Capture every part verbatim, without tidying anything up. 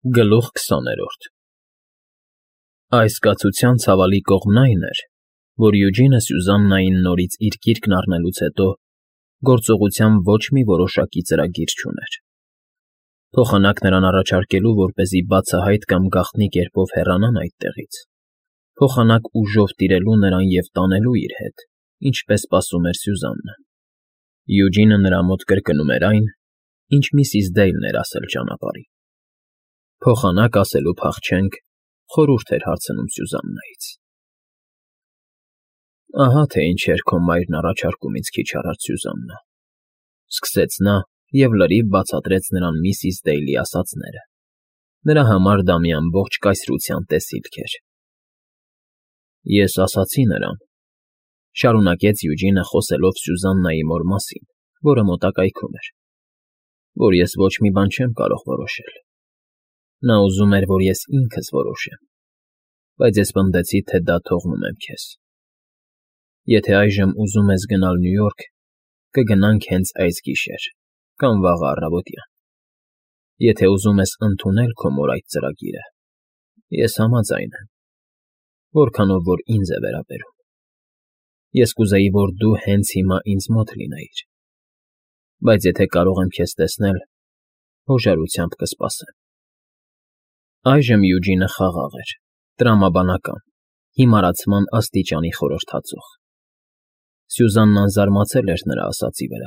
Գլուխ քսաներորդ Այս կացության ցավալի կողմն այն էր, որ Յուջինը Սյուզաննային նորից իր գիրկն առնելուց հետո գործողության ոչ մի որոշակի ծրագիր չուներ. փոխանակ նրան առաջարկելու, որպեսզի բացահայտ կամ գաղտնի կերպով հեռանան այդտեղից, փոխանակ ուժով տիրելու նրան և տանելու իր հետ, ինչպես սպասում էր Սյուզաննան. Յուջինը նրա մոտ կրկնում էր այն, ինչ միսիս Դեյլն էր ասել ճանապարհին. փոխանակ ասելու փախչենք, խորհուրդ էր հարցնում Սյուզաննայից։ Ահա թե ինչ էր քո մայրն առաջարկում ինձ քիչ առաջ, Սյուզաննա, սկսեց նա և լրիվ բացատրեց նրան միսիս Դեյլի ասածները. նրա համար դա մի ամբողջ կայսրության տեսիլք էր։ Ես ասացի նրան, շարունակեց Յուջինը խոսելով Սյուզաննայի մոր մասին, որը մոտակայքում էր, որ ես ոչ մի բան չեմ կարող որոշել։ Նա ուզում էր, որ ես ինքս որոշեմ, բայց ես պնդեցի, թե դա թողնում եմ քեզ։ Եթե այժմ ուզում ես գնալ Նյու Յորք, կգնանք հենց այս գիշեր կամ վաղը առավոտյան։ Եթե ուզում ես ընդունել քո մոր այդ ծրագիրը, ես համաձայն եմ, որքանով որ ինձ է վերաբերում։ Ես կուզեի, որ դու հենց հիմա ինձ մոտ լինեիր, բայց եթե կարող եմ քեզ տեսնել, հոժարությամբ կսպասեմ։ Այժմ Յուջինը խաղաղ էր, տրամաբանական, հիմարացման աստիճանի խորհրդածող։ Սյուզաննան զարմացել էր նրա ասածի վրա։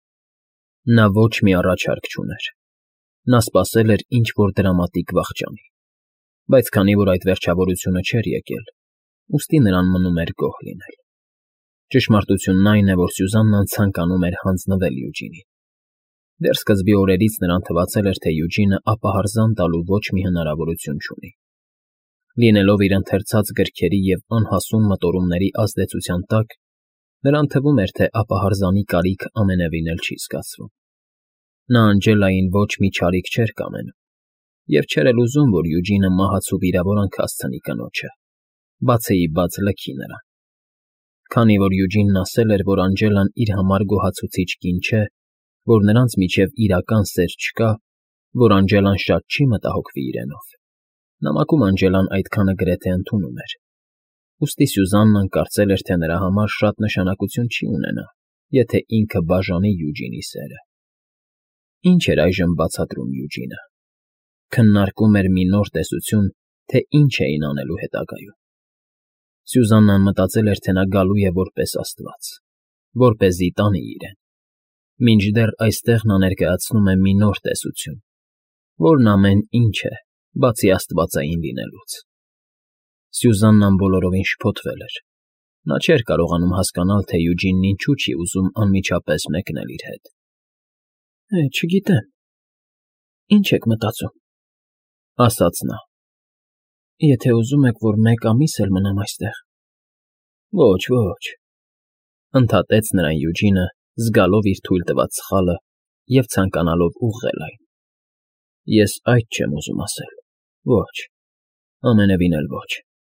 Նա ոչ մի առաջարկ չուներ։ Նա սպասել էր ինչ-որ դրամատիկ վախճանի, բայց քանի որ այդ վերջավորությունը չէր եկել, ուստի նրան մնում էր գոհ լինել։ Ճշմարտությունն այն է, որ Սյուզաննան ցանկանում էր հանձնվել Յուջինին։ Դեռ սկզբի օրերից նրան թվացել էր, թե Յուջինը ապահարզան տալու ոչ մի հնարավորություն չունի։ Լինելով իր ընթերցած գրքերի և անհասուն մտորումների ազդեցության տակ, նրան թվում էր, թե ապահարզանի կարիքը ամենևին էլ չի զգացվում։ Նա Անջելային ոչ մի չարիք չէր կամենում և չէր էլ ուզում, որ Յուջինը մահացու վիրավորանք հասցնի կնոջը, բացեի բաց լքի նրան։ Քանի որ Յուջինն ասել էր, որ Անջելան իր համար գոհացուցիչ կին չէ, որ նրանց միջև իրական սեր չկա, որ Անջելան շատ չի մտահոգվի իրենով, նամակում Անջելան այդքանը գրեթե ընդունում էր, ուստի Սյուզաննան կարծել էր, թե նրա համար շատ նշանակություն չի ունենա, եթե ինքը բաժանի Յուջինի սերը։ Ինչ էր այժմ բացատրում Յուջինը։ Քննարկում էր մի նոր տեսություն, թե ինչ էին անելու հետագայում։ Սյուզաննան մտածել էր, թե նա գալու է որպես աստված, որպեսզի տանի իրեն, մինչդեռ այստեղ նա ներկայացնում է մի նոր տեսություն, որն ամեն ինչ է, բացի աստվածային լինելուց։ Սյուզաննան բոլորովին շփոթվել էր։ Նա չէր կարողանում հասկանալ, թե Յուջինն ինչու չի ուզում անմիջապես մեկնել իր հետ։ Է, չգիտեմ, ինչ եք մտածում, ասաց նա։ Եթե ուզում եք, որ մեկ ամիս էլ մնամ այստեղ։ Ոչ, ոչ, ընդհատեց նրան Յուջինը, զգալով իր թույլ տված սխալը և ցանկանալով ուղղել այն։ Ես այդ չեմ ուզում ասել, ոչ, ամենևին էլ ոչ։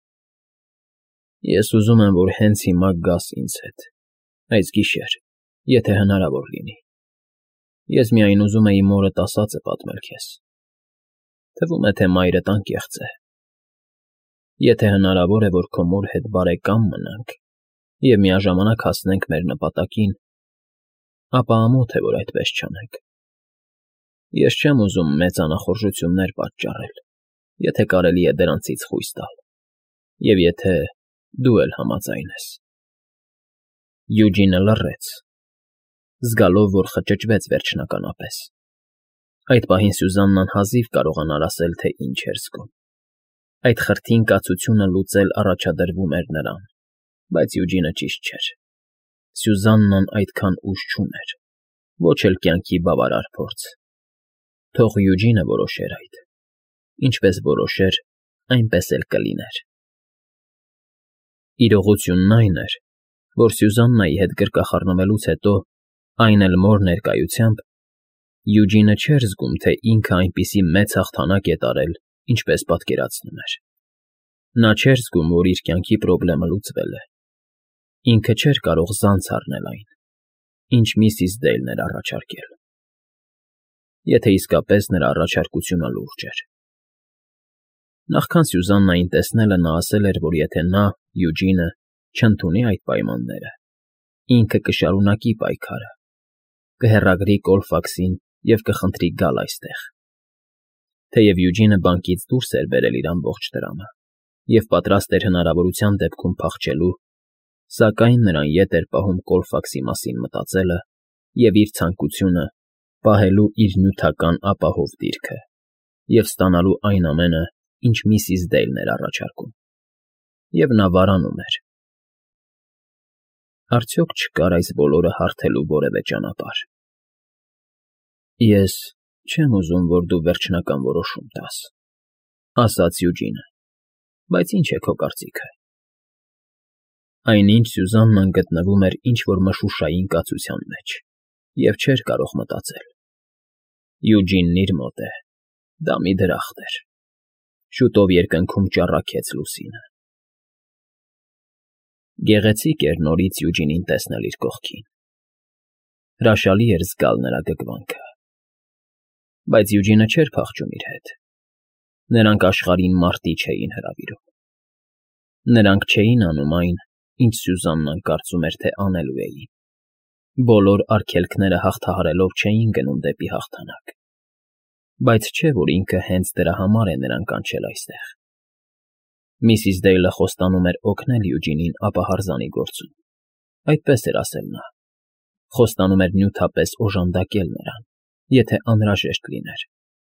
Ես ուզում եմ, որ հենց հիմա գաս ինձ հետ, այս գիշեր, եթե հնարավոր լինի։ Ես միայն ուզում էի մորդ ասածը պատմել քեզ։ Թվում է, թե մայրդ անկեղծ է։ Եթե հնարավոր է, որ քո մոր հետ բարեկամ մնանք և միաժամանակ հասնենք մեր նպատակին, ապա ամոթ է, որ այդպես չանենք։ Ես չեմ ուզում մեծ անախորժություններ պատճառել, եթե կարելի է դրանցից խույս տալ, և եթե դու էլ համաձայն ես։ Յուջինը լռեց, զգալով, որ խճճվեց վերջնականապես։ Այդ պահին Սյուզաննան հազիվ կարողանար ասել, թե ինչ էր զգում։ Այդ խրթին կացությունը լուծել առաջադրվում էր նրան, բայց Յուջինը ճիշտ չէր։ Սյուզաննան այդքան ուժ չուներ, ոչ էլ կյանքի բավարար փորձ։ Թող Յուջինը որոշեր այդ, ինչպես որոշեր, այնպես էլ կլիներ։ Իրողությունն այն էր, որ Սյուզաննայի հետ գրկախառնվելուց հետո, այն էլ մոր ներկայությամբ, Յուջինը չէր զգում, թե ինքը այնպիսի մեծ հաղթանակ է տարել, ինչպես պատկերացնում էր։ Նա չէր զգում, որ իր կյանքի պրոբլեմը լուծվել է։ Ինքը չէր կարող զանց առնել այն, ինչ միսիս Դեյլն էր առաջարկել։ Եթե իսկապես նրա առաջարկությունը լուրջ էր։ Նախքան Սյուզաննային տեսնելը նա ասել էր, որ եթե նա, Յուջինը, չընդունի այդ պայմանները, ինքը կշարունակի պայքարը, կհեռագրի Կոլֆաքսին և կխնդրի գալ այստեղ։ Թեև Յուջինը բանկից դուրս էր բերել իր ամբողջ տրամը և պատրաստ էր հնարավորության դեպքում փախչելու, սակայն նրան ետ էր պահում Կոլֆաքսի մասին մտածելը և իր ցանկությունը պահելու իր նյութական ապահով դիրքը և ստանալու այն ամենը, ինչ միսիս Դեյլն էր առաջարկում, և նա վարանում էր… Արդյոք չկար այս բոլորը հարթելու որևէ ճանապարհ։ «Ես չեմ ուզում, որ դու վերջնական որոշում տաս,֊ ասաց Յուջինը,֊ բայց ի՞նչ է քո կարծիքը»։ Այնինչ Սյուզաննան գտնվում էր ինչ֊որ մշուշային կացության մեջ և չէր կարող մտածել. Յուջինն իր մոտ է, դա մի դրախտ էր, շուտով երկնքում ճառագեց լուսինը… Գեղեցիկ էր նորից Յուջինին տեսնել իր կողքին, հրաշալի էր զգալ նրա գգվանքը… Բայց Յուջինը չէր փախչում իր հետ, նրանք աշխարհին մարտի չէին հրավիրում, նրանք չէին անում այն, ինչ Սյուզաննան կարծում էր, թե անելու էին, բոլոր արգելքները հաղթահարելով չէին գնում դեպի հաղթանակ, բայց չէ՞ որ ինքը հենց դրա համար է նրան կանչել այստեղ… Միսիս Դեյլը խոստանում էր օգնել Յուջինին ապահարզանի գործում, այդպես էր ասել նա, խոստանում էր նյութապես օժանդակել նրան, եթե անհրաժեշտ լիներ…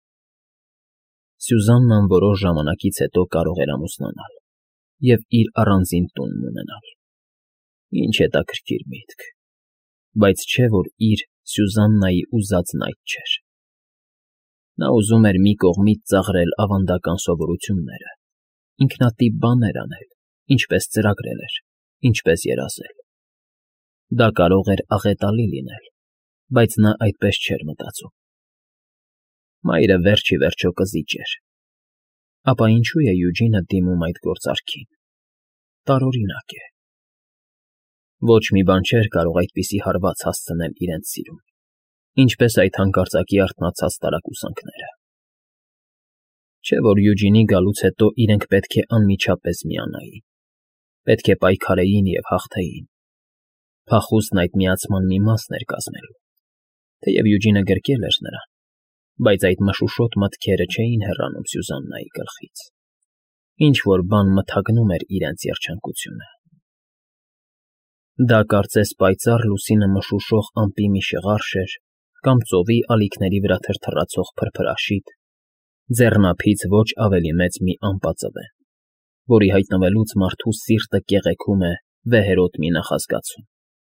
Սյուզաննան որոշ ժամանակից հետո կարող էր ամուսնանալ և իր առանձին տունն ունենալ… Ինչ հետաքրքիր միտք… Բայց չէ՞ որ իր՝ Սյուզաննայի ուզածն այդ չէր… Նա ուզում էր մի կողմից ծաղրել ավանդական սովորությունները, ինքնատիպ բաներ անել, ինչպես ծրագրել էր, ինչպես երազել… Դա կարող էր աղետալի լինել, բայց նա այդպես չէր մտածում… Մայրը վերջ ի վերջո կզիջ էր, ապա ինչո՞ւ է Յուջինը դիմում այդ գործարքին… Տարօրինակ է… Ոչ մի բան չէր կարող այդպիսի հարված հասցնել իրենց սիրուն, ինչպես այդ հանկարծակի արթնացած տարակուսանքները… Չէ՞ որ Յուջինի գալուց հետո իրենք պետք է անմիջապես միանային, պետք է պայքարեին և հաղթեին… Փախուստն այդ միացման մի մասն էր կազմելու, թեև Յուջինը գրկել էր նրան, բայց այդ մշուշոտ մտքերը չէին հեռանում Սյուզաննայի գլխից, ինչ֊որ բան մթագնում էր իրենց երջանկությունը… Դա կարծես պայծառ լուսինը մշուշող ամպի մի շղարշ էր կամ ծովի ալիքների վրա թրթռացող փրփրաշիթ, ձեռնափից ոչ ավելի մեծ մի ամպածվեն, որի հայտնվելուց մարդու սիրտը կեղեքում է վեհերաս մի նախազգացում…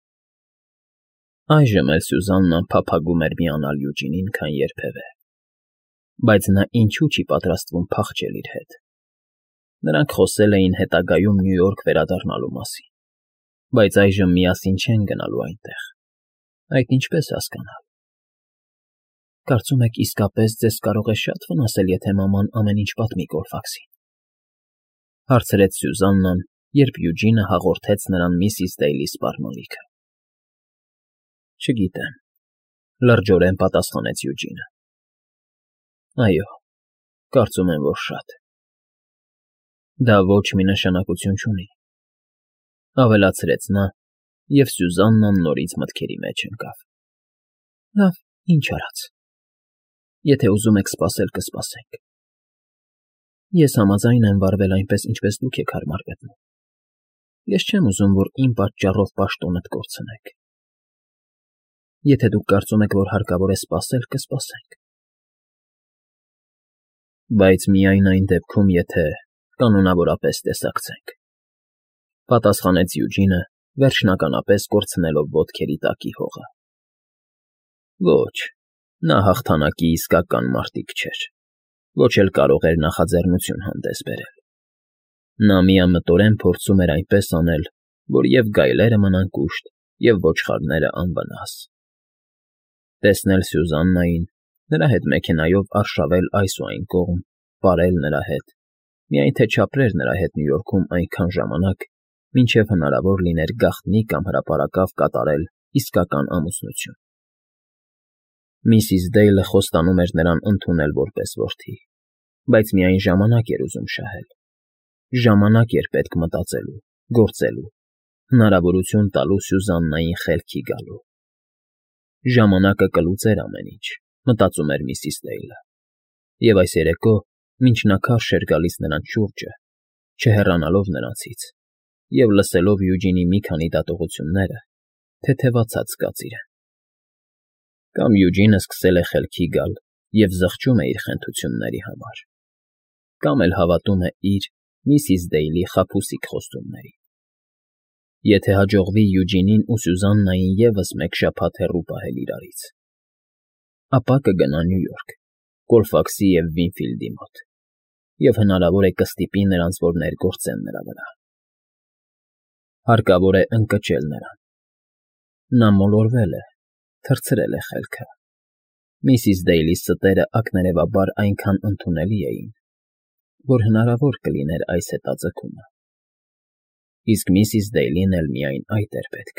Այժմ էլ Սյուզաննան փափագում էր միանալ Յուջինին, քան երբևէ… Բայց նա ինչո՞ւ չի պատրաստվում փախչել իր հետ… Նրանք խոսել էին հետագայում Նյու Յորք վերադառնալու մասին, բայց այժմ միասին չեն գնալու այնտեղ… Այդ ինչպե՞ս հասկանալ… Կարծում եք իսկապես ձեզ կարող է շատ վնասել, եթե մաման ամեն ինչ պատմի Կոլֆաքսին… Հարցրեց Սյուզաննան, երբ Յուջինը հաղորդեց նրան միսիս Դեյլի սպառնալիքը։ ֊ Չգիտեմ,֊ լրջորեն պատասխանեց Յուջինը։ ֊ Այո, կարծում եմ, որ շատ… Դա ոչ մի նշանակություն չունի,֊ ավելացրեց նա, և Սյուզաննան նորից մտքերի մեջ ընկավ։ ֊ Լավ, ինչ արած… Եթե ուզում եք սպասել, կսպասենք… Ես համաձայն եմ վարվել այնպես, ինչպես դուք եք հարմար գտնում… Ես չեմ ուզում, որ իմ պատճառով պաշտոնդ կորցնեք… Եթե դուք կարծում եք, որ հարկավոր է սպասել, կսպասենք… Բայց միայն այն դեպքում, եթե կանոնավորապես տեսակցենք,֊ պատասխանեց Յուջինը, վերջնականապես կորցնելով ոտքերի տակի հողը… Ոչ, նա հաղթանակի իսկական մարտիկ չէր, ոչ էլ կարող էր նախաձեռնություն հանդես բերել… Նա միամտորեն փորձում էր այնպես անել, որ և գայլերը մնան կուշտ, և ոչխարները անվնաս… Տեսնել Սյուզաննային, նրա հետ մեքենայով արշավել այս ու այն կողմ, պարել նրա հետ, միայն թե չապրեր նրա հետ Նյու Յորքում այնքան ժամանակ, մինչև հնարավոր լիներ գաղտնի կամ հրապարակավ կատարել իսկական ամուսնություն… Միսիս Դեյլը խոստանում էր նրան ընդունել որպես որդի, Բայց միայն ժամանակ էր ուզում շահել։ Ժամանակ էր պետք մտածելու, գործելու, հնարավորություն տալու Սյուզաննային խելքի գալու։ Ժամանակը կլուծեր ամեն ինչ, մտածում էր միսիս Դեյլը։ Եվ այս երեկո, մինչ նա քարշ էր գալիս նրանց շուրջը, չհեռանալով նրանցից, և լսելով Յուջինի մի քանի դատողությունները, թեթևացած զգաց իրեն։ Կամ Յուջինը սկսել է խելքի գալ և զղջում է իր խենթությունների համար, կամ էլ հավատում է իր միսիս Դեյլի խաբուսիկ խոստումներին։ Եթե հաջողվի Յուջինին ու Սյուզաննային ևս մեկ շաբաթ հեռու պահել իրարից, ապա կգնա Նյու Յորք, Կոլֆաքսի և Վինֆիլդի մոտ, և հնարավոր է կստիպի նրանց, որ ներգործեն նրա վրա։ Հարկավոր է ընկճել նրան։ Նա մոլորվել է, թռցրել է խելքը։ Միսիս Դեյլի ստերը ակներևաբար այնքան ընդունելի էին, որ հնարավոր կլիներ այս հետաձգումը։ Իսկ միսիս Դեյլին էլ միայն այդ էր պետք։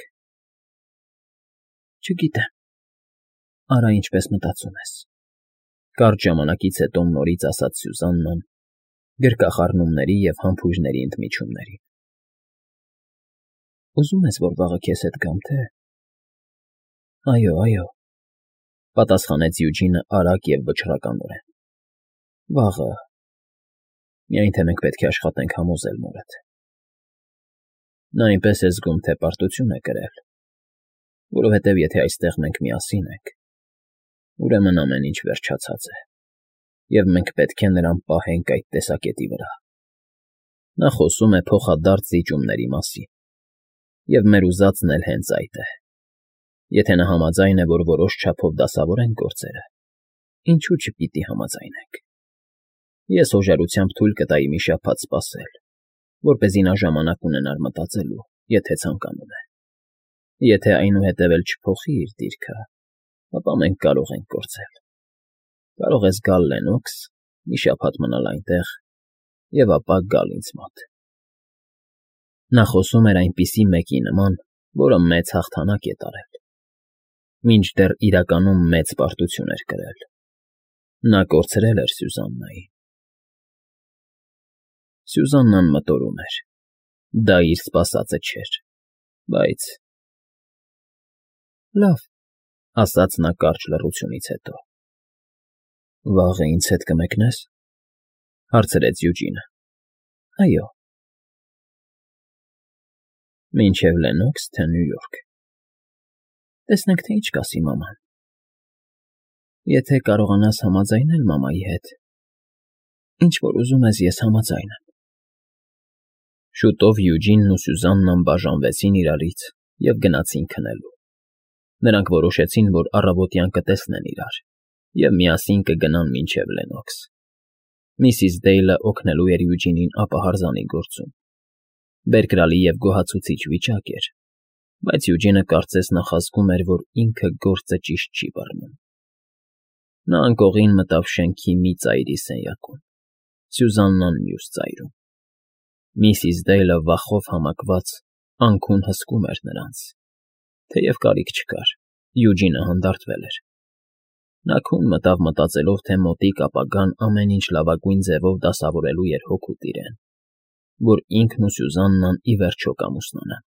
Չգիտեմ, արա ինչպես մտածում ես, կարճ ժամանակից հետո նորից ասաց Սյուզաննան, գրկախառնումների և համբույրների ընդմիջումներին։ Ուզում ես, որ վաղը քեզ հետ գամ, թե… Այո, այո, պատասխանեց Յուջինը արագ և վճռականորեն։ Վաղը… Միայն թե մենք պետք է աշխատենք համոզել մորդ։ Նա այնպես է զգում, թե պարտություն է կրել, որովհետև եթե այստեղ մենք միասին ենք, ուրեմն ամեն ինչ վերջացած է, և մենք պետք է նրան պահենք այդ տեսակետի վրա։ Նա խոսում է փոխադարձ զիջումների մասին, և մեր ուզածն էլ հենց այդ է։ Եթե նա համաձայն է, որ որոշ չափով դասավորենք գործերը, ինչու չպիտի համաձայնենք։ Ես հոժարությամբ թույլ կտայի մի շաբաթ սպասել, որպեսզի նա ժամանակ ունենար մտածելու, եթե ցանկանում է։ Եթե այնուհետև էլ չփոխի իր դիրքը, ապա մենք կարող ենք գործել։ Կարող ես գալ Լեննոքս, մի շաբաթ մնալ այնտեղ և ապա գալ ինձ մոտ։ Նա խոսում էր այնպիսի մեկի նման, որը մեծ հաղթանակ է տարել, մինչդեռ իրականում մեծ պարտություն էր կրել։ Նա կորցրել էր Սյուզաննային։ Սյուզաննան մտորում էր։ Դա իր սպասածը չէր, բայց… Լավ, ասաց նա կարճ լռությունից հետո։ Վաղը ինձ հետ կմեկնե՞ս, հարցրեց Յուջինը։ Այո։ Մինչև Լեննոքս, թե Նյու Յորք։ Տեսնենք, թե ինչ կասի մաման։ Եթե կարողանաս համաձայնել մամայի հետ, ինչ որ ուզում ես, ես համաձայն եմ։ Շուտով Յուջինն ու Սյուզաննան բաժանվեցին իրարից և գնացին քնելու։ Նրանք որոշեցին, որ առավոտյան կտեսնեն իրար և միասին կգնան մինչև Լեննոքս։ Միսիս Դեյլը օգնելու էր Յուջինին ապահարզանի գործում։ Բերկրալի և գոհացուցիչ վիճակ էր, բայց Յուջինը կարծես նախազգում էր, որ ինքը գործը ճիշտ չի բռնում։ Նա անկողին մտավ շենքի մի ծայրի սենյակում, Սյուզաննան մյուս ծայրում։ Միսիս Դեյլը վախով համակված անքուն հսկում էր նրանց, թեև կարիք չկար, Յուջինը հանդարտվել էր։ Նա քուն մտավ մտածելով, թե մոտիկ ապագան ամեն ինչ լավագույն ձևով դասավորելու էր հօգուտ իրեն, որ ինքն ու Սյուզաննան ի վերջո կամուսնանան։